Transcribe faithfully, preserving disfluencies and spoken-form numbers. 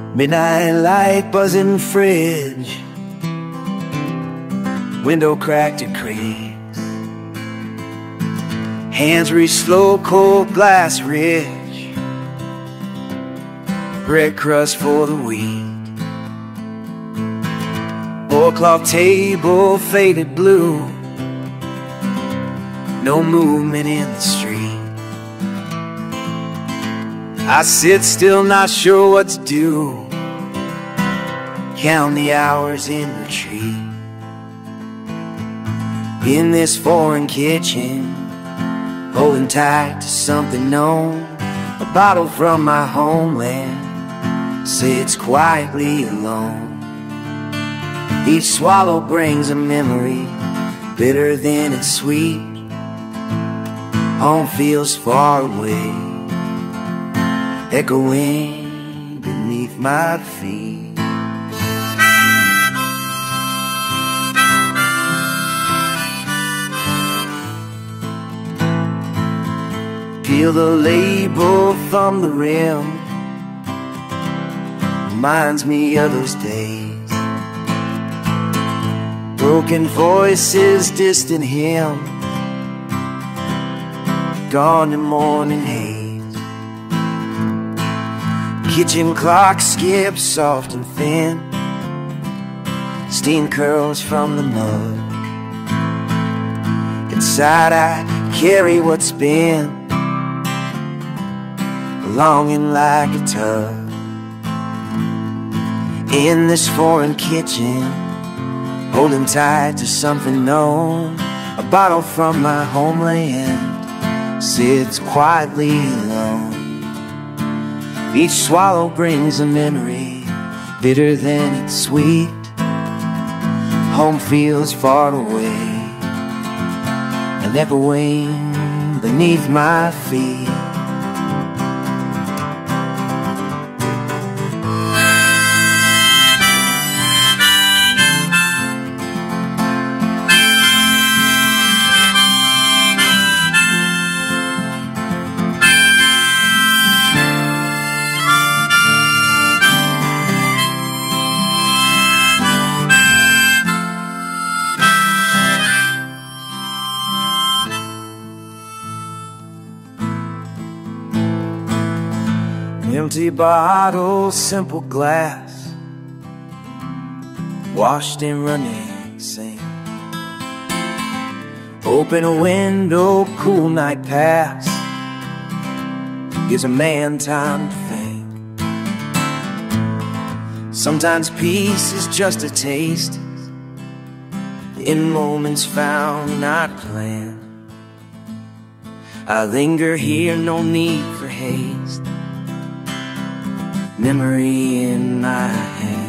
Midnight light buzzing fridge, window cracked and creaks, hands reach slow cold glass ridge, bread crust for the week, oilcloth table faded blue, no movement in the street. I sit still, not sure what to do, count the hours in retreat. In this foreign kitchen, holding tight to something known, a bottle from my homeland sits quietly alone. Each swallow brings a memory, bitter than it's sweet. Home feels far away, echoing beneath my feet. Feel the label from the rim, reminds me of those days. Broken voices, distant hymn, gone in morning haze. Kitchen clock skips soft and thin, steam curls from the mud. Inside I carry what's been, longing like a tub. In this foreign kitchen, holding tight to something known, a bottle from my homeland sits quietly alone. Each swallow brings a memory, bitter than it's sweet. Home feels far away, and echoing beneath my feet. Empty bottle, simple glass, washed in running sink. Open a window, cool night pass, gives a man time to think. Sometimes peace is just a taste, in moments found, not planned. I linger here, no need for haste, memory in my hand.